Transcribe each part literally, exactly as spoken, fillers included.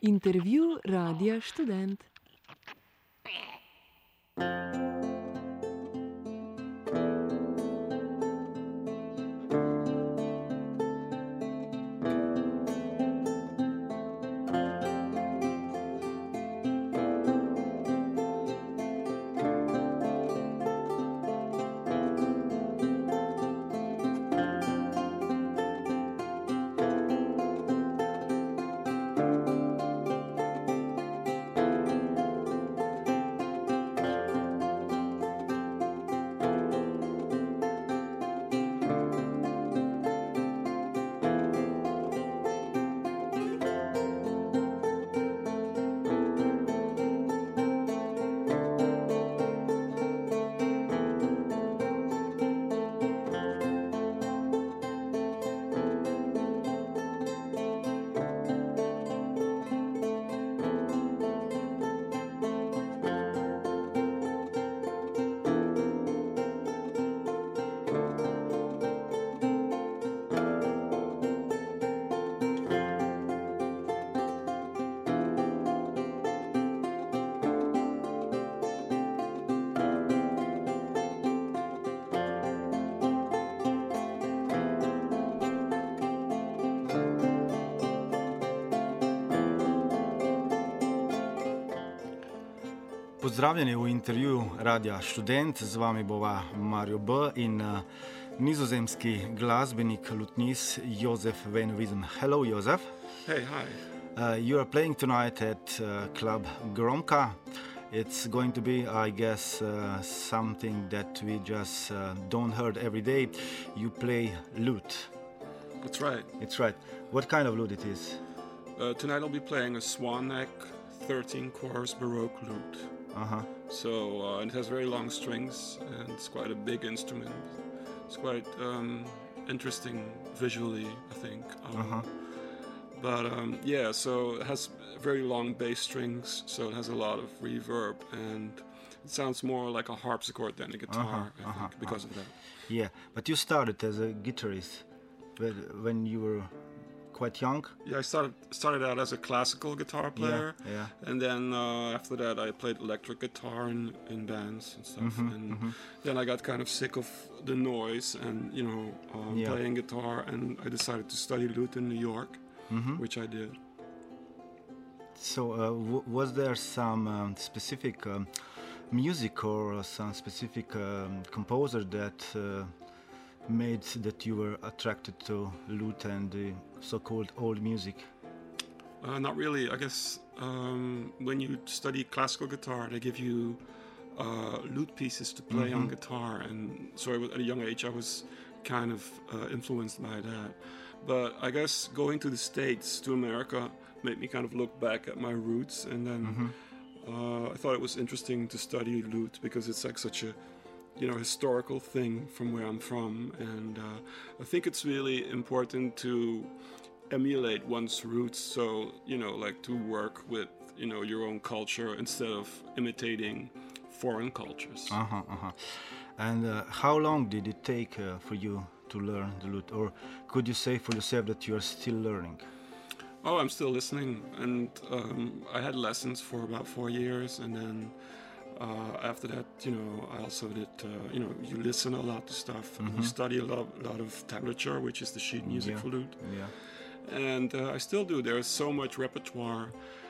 Intervju Radia Študent. Pozdravljeni v intervjuju Radia Študent, z vami bova Mario B. in uh, nizozemski glasbenik, lutnist Jozef Van Wiezen. Hello, Jozef. Hey, hi. Uh, you are playing tonight at uh, Club Gromka. It's going to be, I guess, uh, something that we just uh, don't heard every day. You play lute. That's right. It's right. What kind of lute it is? Uh, tonight I'll be playing a swan neck thirteen course Baroque lute. Uh-huh. So uh, it has very long strings and it's quite a big instrument. It's quite um, interesting visually, I think. Um, uh-huh. But um, yeah, so it has very long bass strings, so it has a lot of reverb, and it sounds more like a harpsichord than a guitar, uh-huh. I think, uh-huh. because uh-huh. of that. Yeah, but you started as a guitarist when you were quite young. Yeah, I started started out as a classical guitar player, yeah, yeah. and then uh, after that I played electric guitar in, in bands and stuff. Mm-hmm, and mm-hmm. then I got kind of sick of the noise and you know um, yeah. playing guitar, and I decided to study lute in New York, mm-hmm. which I did. So, uh, w- was there some um, specific um, music or some specific um, composer that uh, made that you were attracted to lute and the so-called old music? Uh, not really. I guess um, when you study classical guitar, they give you uh, lute pieces to play mm-hmm. on guitar, and so I was, at a young age I was kind of uh, influenced by that. But I guess going to the States, to America, made me kind of look back at my roots, and then mm-hmm. uh, I thought it was interesting to study lute because it's like such a you know, historical thing from where I'm from, and uh, I think it's really important to emulate one's roots. So, you know, like to work with, you know, your own culture instead of imitating foreign cultures. Uh-huh, uh-huh. And uh, how long did it take uh, for you to learn the lute, or could you say for yourself that you are still learning? Oh, I'm still listening, and um, I had lessons for about four years, and then Uh, after that, you know, I also did, uh, you know, you listen a lot to stuff, and mm-hmm. you study a lot, lot of tablature, which is the sheet music yeah. for lute. Yeah. And uh, I still do. There's so much repertoire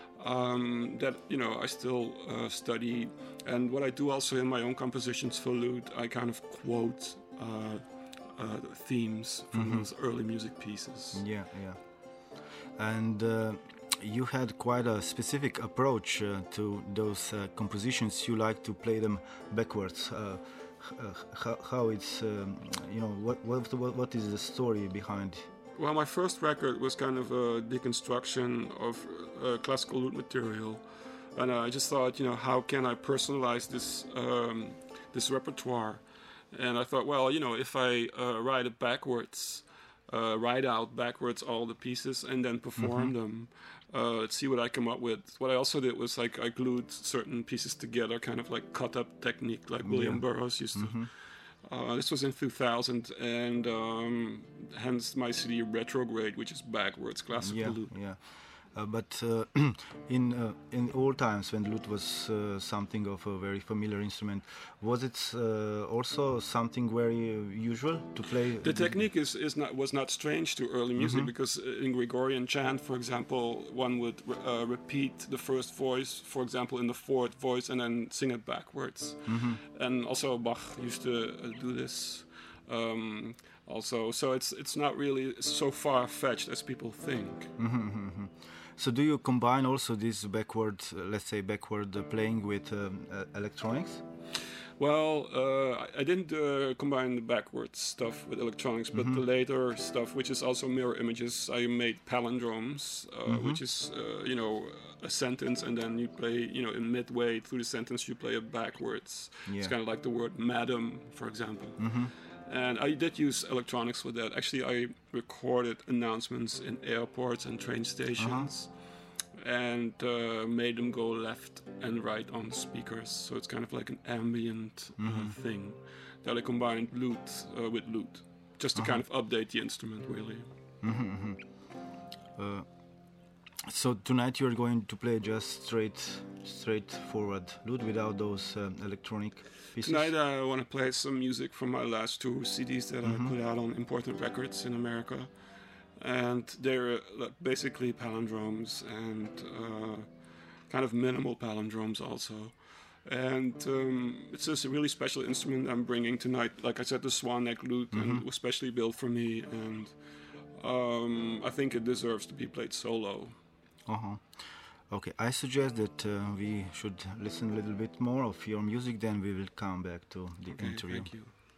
um, that, you know, I still uh, study. And what I do also in my own compositions for lute, I kind of quote uh, uh, themes from mm-hmm. those early music pieces. Yeah, yeah. And Uh, you had quite a specific approach uh, to those uh, compositions. You like to play them backwards. Uh, uh, how, how it's, um, you know, what, what what is the story behind? Well, my first record was kind of a deconstruction of uh, classical lute material, and I just thought, you know, how can I personalize this um, this repertoire? And I thought, well, you know, if I uh, write it backwards, uh, write out backwards all the pieces, and then perform mm-hmm. them. Uh, let's see what I come up with. What I also did was like I glued certain pieces together, kind of like cut-up technique, like William yeah. Burroughs used mm-hmm. to. Uh, this was in two thousand, and um, hence my C D Retrograde, which is backwards classical yeah, lute. Yeah. Uh, but uh, in uh, in old times, when the lute was uh, something of a very familiar instrument, was it uh, also something very uh, usual to play? The technique is, is not was not strange to early music Mm-hmm. because in Gregorian chant, for example, one would uh, repeat the first voice, for example, in the fourth voice, and then sing it backwards. Mm-hmm. And also Bach used to uh, do this. Um, also, so it's it's not really so far fetched as people think. Mm-hmm. So do you combine also this backward, uh, let's say backward uh, playing with um, uh, electronics? Well, uh, I, I didn't uh, combine the backwards stuff with electronics, but Mm-hmm. the later stuff, which is also mirror images, I made palindromes, uh, Mm-hmm. which is uh, you know a sentence, and then you play, you know, in midway through the sentence, you play it backwards. It's Yeah. kind of like the word madam, for example. Mm-hmm. And I did use electronics with that. Actually, I recorded announcements in airports and train stations. And uh, made them go left and right on the speakers, so it's kind of like an ambient uh, thing that I combined lute uh, with lute, just to kind of update the instrument, really. Uh, so tonight you're going to play just straight, straightforward lute without those um, electronic pieces. Tonight I want to play some music from my last two C Ds that I put out on Important Records in America. And they're uh, basically palindromes and uh, kind of minimal palindromes also. And um, it's just a really special instrument I'm bringing tonight. Like I said, the swan neck lute, and it was specially built for me. And um, I think it deserves to be played solo. Uh-huh. Okay, I suggest that uh, we should listen a little bit more of your music, then we will come back to the Okay, interview. thank you.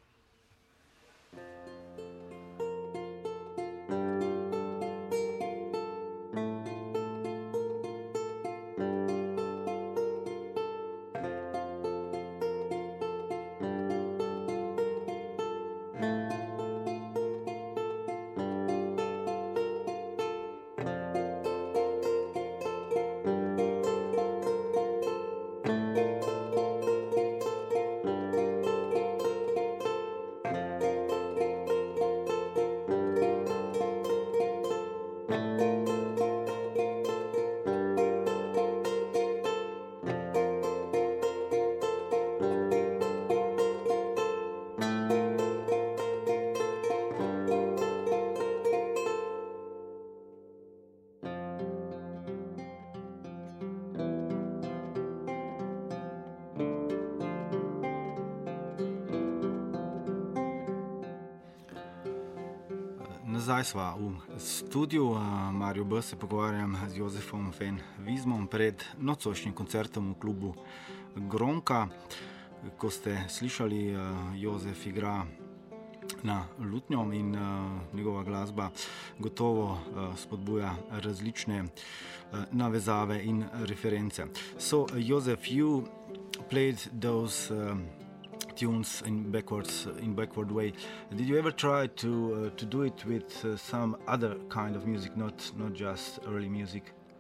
Nazaj sva v studiu. Mario B. se pogovarjam z Jozefom Van Vizmom pred nocojšnjim koncertom v klubu Gronka. Ko ste slišali, Jozef igra na lutnjo in njegova glasba gotovo spodbuja različne navezave in reference. So, Jozef, you played those um, tunes in backwards in backward way. Did you ever try to uh, to do it with uh, some other kind of music, not not just early music?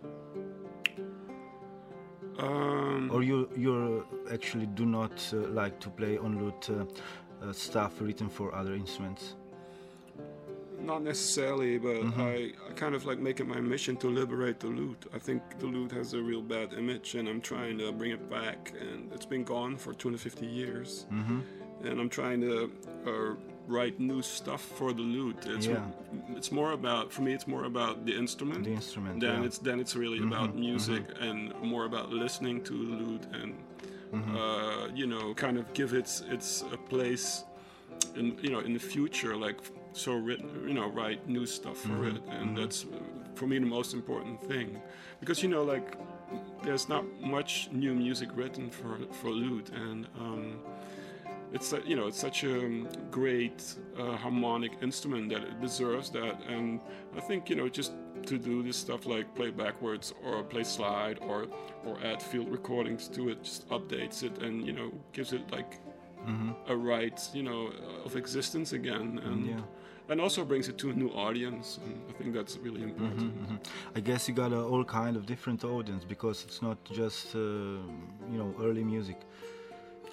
Um, Or you you actually do not uh, like to play on lute uh, uh, stuff written for other instruments? Not necessarily, but I, I kind of like make it my mission to liberate the lute. I think the lute has a real bad image, and I'm trying to bring it back. And it's been gone for two hundred fifty years, Mm-hmm. and I'm trying to uh, write new stuff for the lute. It's Yeah. it's more about for me. It's more about the instrument. The instrument, Then yeah. it's then it's really about music and more about listening to the lute and uh, you know, kind of give its its a place in you know in the future, like. So written, you know, write new stuff for Mm-hmm. it, and that's uh, for me the most important thing, because you know, like, there's not much new music written for for lute, and um, it's uh, you know, it's such a great uh, harmonic instrument that it deserves that, and I think you know, just to do this stuff like play backwards or play slide or or add field recordings to it, just updates it and you know gives it like a right you know of existence again, and. Yeah. And also brings it to a new audience, and I think that's really important. I guess you got a all kind of different audience because it's not just uh, you know early music.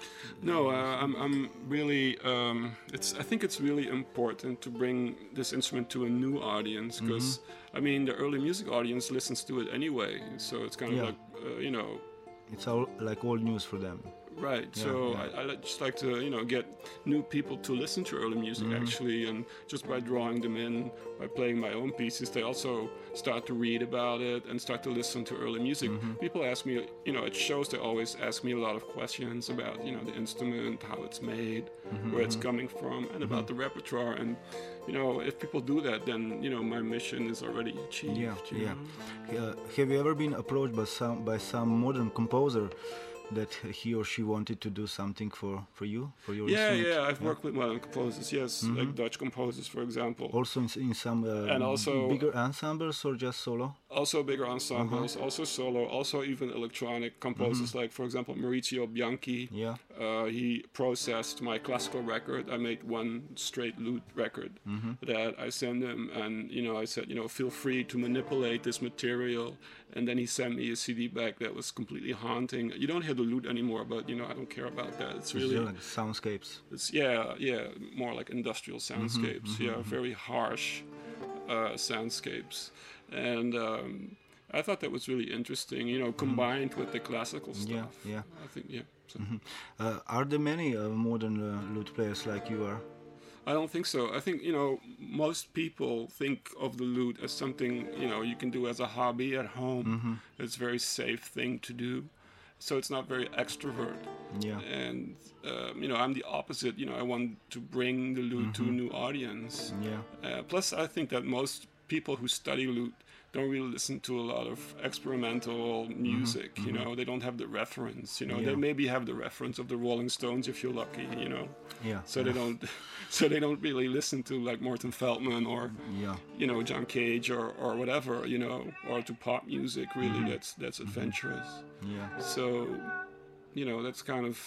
No, uh, I'm, I'm really. Um, it's. I think it's really important to bring this instrument to a new audience because, mm-hmm. I mean, the early music audience listens to it anyway. So it's kind of yeah. like, uh, you know, it's all like old news for them. Right. Yeah, so yeah. I, I just like to, you know, get new people to listen to early music mm-hmm. actually, and just by drawing them in, by playing my own pieces, they also start to read about it and start to listen to early music. Mm-hmm. People ask me, you know, at shows they always ask me a lot of questions about, you know, the instrument, how it's made, mm-hmm. where it's coming from, and mm-hmm. about the repertoire. And you know, if people do that, then you know, my mission is already achieved. Yeah, you yeah. Uh, have you ever been approached by some by some modern composer that he or she wanted to do something for, for you, for your yeah, instrument? Yeah, I've yeah. worked with modern composers, yes, mm-hmm. like Dutch composers, for example. Also in, in some uh, and also, bigger ensembles or just solo? Also bigger ensembles, uh-huh. also solo, also even electronic composers, mm-hmm. like, for example, Maurizio Bianchi. Yeah. Uh, he processed my classical record. I made one straight lute record mm-hmm. that I sent him, and, you know, I said, you know, feel free to manipulate this material. And then he sent me a C D back that was completely haunting. You don't hear the lute anymore, but, you know, I don't care about that. It's really... It's like soundscapes. It's, yeah, yeah, more like industrial soundscapes. Mm-hmm, yeah, mm-hmm. very harsh uh, soundscapes. And um, I thought that was really interesting, you know, combined mm-hmm. with the classical stuff. Yeah, yeah. I think, yeah. So. Mm-hmm. Uh, are there many uh, modern uh, lute players like you are? I don't think so. I think, you know, most people think of the lute as something, you know, you can do as a hobby at home. Mm-hmm. It's a very safe thing to do. So it's not very extrovert. Yeah. And, um, you know, I'm the opposite. You know, I want to bring the lute mm-hmm. to a new audience. Yeah. Uh, plus, I think that most people who study lute don't really listen to a lot of experimental music, mm-hmm. you know, they don't have the reference, you know, yeah. they maybe have the reference of the Rolling Stones if you're lucky, you know. Yeah. So yeah. they don't so they don't really listen to like Morton Feldman or yeah. you know, John Cage or, or whatever, you know, or to pop music really mm-hmm. that's that's adventurous. Yeah. So, you know, that's kind of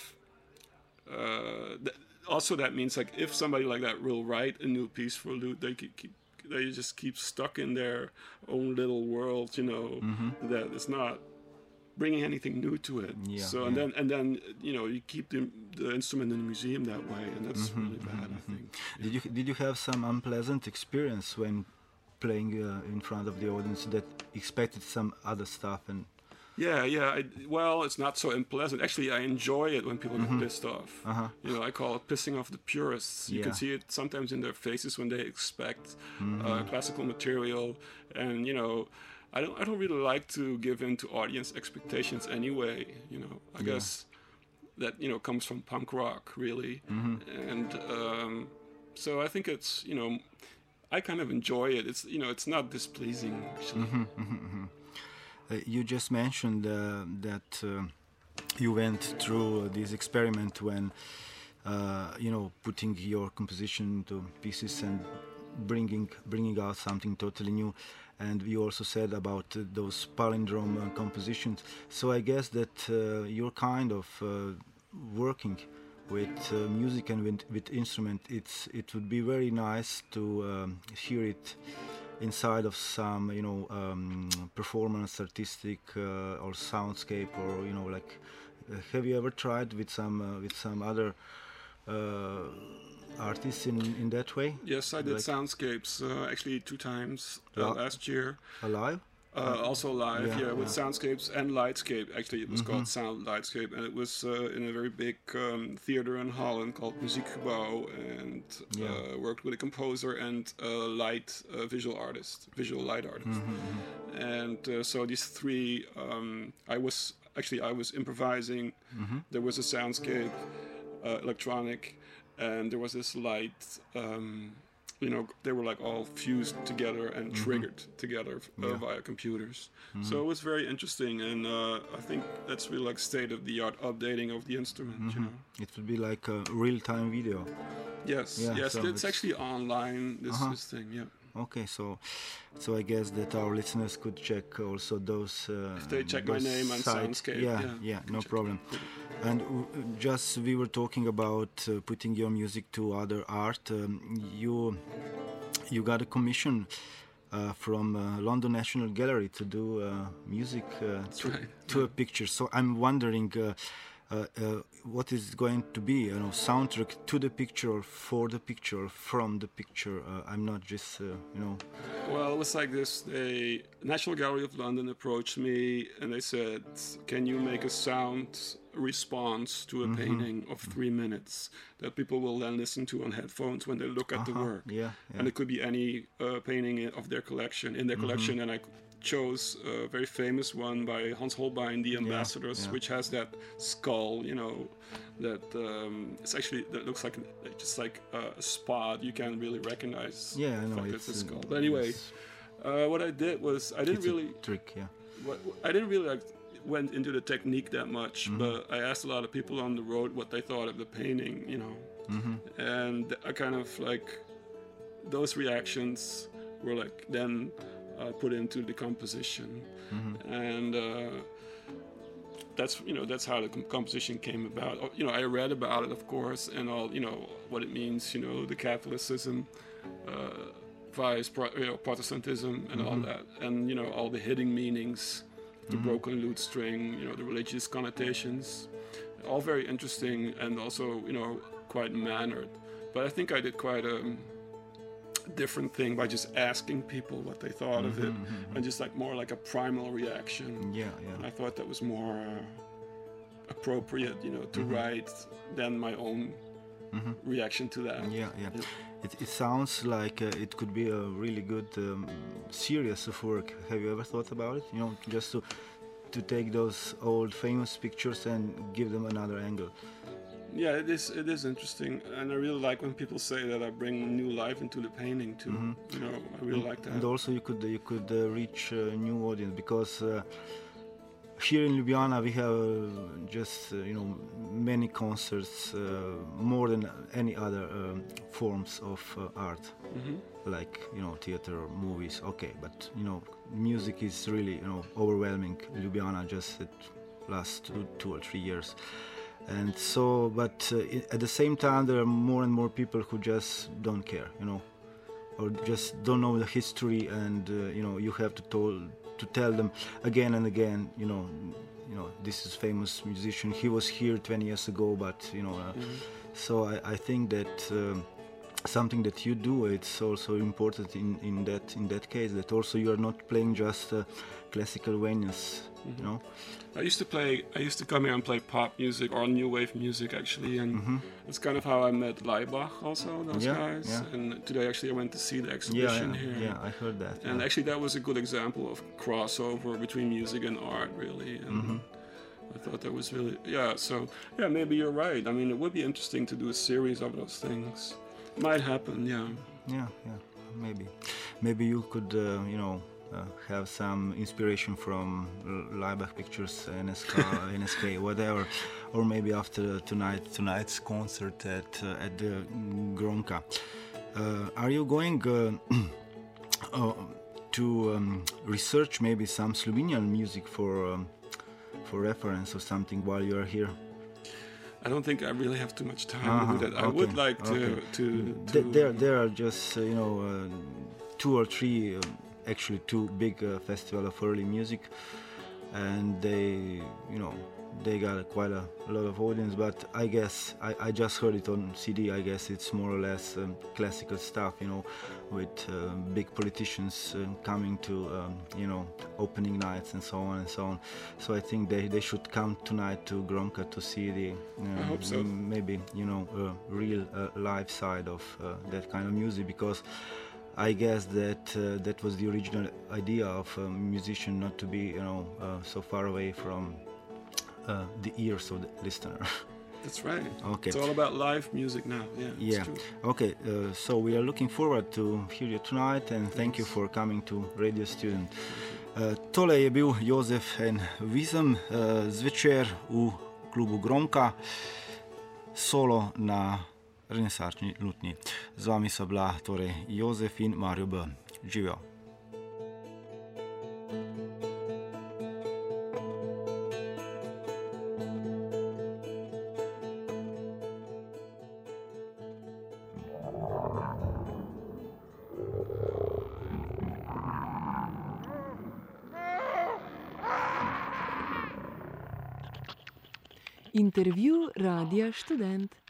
uh th- also that means like if somebody like that will write a new piece for lute, they keep, keep they just keep stuck in their own little world, you know, mm-hmm. that is not bringing anything new to it. Yeah, so yeah. and then and then you know you keep the, the instrument in the museum that way, and that's mm-hmm, really bad. Mm-hmm. I think. Did you did you have some unpleasant experience when playing uh, in front of the audience that expected some other stuff and? Yeah, yeah. I, well, it's not so unpleasant. Actually, I enjoy it when people mm-hmm. get pissed off. Uh-huh. You know, I call it pissing off the purists. You yeah. can see it sometimes in their faces when they expect mm-hmm. uh, classical material, and you know, I don't, I don't really like to give in to audience expectations anyway. You know, I yeah. guess that you know comes from punk rock, really, mm-hmm. and um, so I think it's you know, I kind of enjoy it. It's you know, it's not displeasing actually. Mm-hmm, mm-hmm. Uh, you just mentioned uh, that uh, you went through uh, this experiment when, uh, you know, putting your composition into pieces and bringing bringing out something totally new. And you also said about uh, those palindrome uh, compositions. So I guess that uh, you're kind of uh, working with uh, music and with, with instrument. It's it would be very nice to um, hear it inside of some, you know, um, performance, artistic uh, or soundscape, or you know, like, uh, have you ever tried with some uh, with some other uh, artists in in that way? Yes, I did like soundscapes uh, actually two times uh, Li- last year. Alive? Uh, also live, yeah, yeah with yeah. soundscapes and lightscape. Actually, it was mm-hmm. called Sound Lightscape, and it was uh, in a very big um, theater in Holland called Muziekgebouw, and yeah. uh, worked with a composer and a light uh, visual artist, visual light artist. Mm-hmm. And uh, so these three, um, I was actually I was improvising. Mm-hmm. There was a soundscape, uh, electronic, and there was this light. Um, You know, they were like all fused together and mm-hmm. triggered together uh, yeah. via computers. Mm-hmm. So it was very interesting, and uh, I think that's really like state of the art updating of the instrument. Mm-hmm. You know, it would be like a real time video. Yes, yeah, yes, so it's, it's actually online. This, uh-huh. this thing, yeah. Okay, so so I guess that our listeners could check also those. Uh, if they check my those name on sites. Soundscape, yeah, yeah, yeah, no check problem. it. And uh, just we were talking about uh, putting your music to other art. Um, you you got a commission uh, from uh, London National Gallery to do uh, music uh, to, right. to yeah. a picture. So I'm wondering. Uh, uh, uh, what is going to be, you know, soundtrack to the picture or for the picture or from the picture. Uh, I'm not just, uh, you know. Well, it was like this. The National Gallery of London approached me and they said, "Can you make a sound response to a mm-hmm. painting of three minutes that people will then listen to on headphones when they look at uh-huh. the work?" Yeah, yeah. And it could be any uh, painting of their collection in their mm-hmm. collection, and I chose a very famous one by Hans Holbein, The Ambassadors, yeah, yeah. which has that skull, you know, that um, it's actually, that looks like just like a spot you can't really recognize. Yeah, I know. It's a skull. But anyway, uh, what I did was, I didn't it's really... a trick, yeah. What, I didn't really like went into the technique that much, mm-hmm. but I asked a lot of people on the road what they thought of the painting, you know. Mm-hmm. And I kind of like, those reactions were like then... Uh, put into the composition, mm-hmm. and uh, that's you know that's how the com- composition came about. You know, I read about it, of course, and all you know what it means. You know, the Catholicism, uh, vice pro- you know, Protestantism, and mm-hmm. all that, and you know all the hidden meanings, the mm-hmm. broken lute string. You know, the religious connotations, all very interesting and also you know quite mannered. But I think I did quite a different thing by just asking people what they thought mm-hmm, of it mm-hmm. and just like more like a primal reaction. Yeah, yeah. And I thought that was more uh, appropriate, you know, to mm-hmm. write than my own mm-hmm. reaction to that. Yeah, yeah. yeah. It, it sounds like uh, it could be a really good um, series of work. Have you ever thought about it? You know, just to to take those old famous pictures and give them another angle. Yeah, it is. It is interesting, and I really like when people say that I bring new life into the painting too. Mm-hmm. You know, I really and, like that. And also, you could you could uh, reach a new audience because uh, here in Ljubljana we have uh, just uh, you know many concerts, uh, more than any other um, forms of uh, art, mm-hmm. like you know theater or movies. Okay, but you know music is really you know overwhelming Ljubljana just at last two, two or three years. And so, but uh, at the same time, there are more and more people who just don't care, you know, or just don't know the history, and uh, you know, you have to tell to tell them again and again, you know, you know, this is famous musician. He was here twenty years ago, but you know, uh, mm-hmm. so I, I think that um, something that you do, it's also important in, in that in that case that also you are not playing just uh, classical venues, mm-hmm. you know. I used to play. I used to come here and play pop music or new wave music, actually, and mm-hmm. that's kind of how I met Laibach, also those yeah, guys. Yeah. And today, actually, I went to see the exhibition yeah, yeah, here. Yeah, I heard that. And yeah. actually, that was a good example of crossover between music and art, really. And mm-hmm. I thought that was really yeah. So yeah, maybe you're right. I mean, it would be interesting to do a series of those things. Might happen, yeah. Yeah, yeah, maybe. Maybe you could, uh, you know. Uh, have some inspiration from Laibach pictures, N S K, N S K, whatever, or maybe after tonight tonight's concert at uh, at the Gronka. Uh, are you going uh, uh, to um, research maybe some Slovenian music for um, for reference or something while you are here? I don't think I really have too much time uh-huh, to do that. I okay, would like to. okay. to, to Th- there, there are just uh, you know uh, two or three. Uh, actually two big uh, festival of early music, and they you know they got a, quite a, a lot of audience, but I guess I, I just heard it on C D. I guess it's more or less um, classical stuff, you know, with uh, big politicians uh, coming to um, you know opening nights and so on and so on. So I think they, they should come tonight to Gronka to see the uh, I hope so. maybe you know uh, real uh, live side of uh, that kind of music, because I guess that uh, that was the original idea of a musician, not to be, you know, uh, so far away from uh, the ears of the listener. That's right. Okay. It's all about live music now. Yeah. Yeah. True. Okay. Uh, so we are looking forward to hear you tonight, and thank you for coming to Radio Student. Uh, tole je bil Jozef en Vizem uh, zvečer v klubu Gronka, solo na renesančni lutnji. Z vami so bila torej Jozef in Mario B. Živijo. Intervju Radia Študent.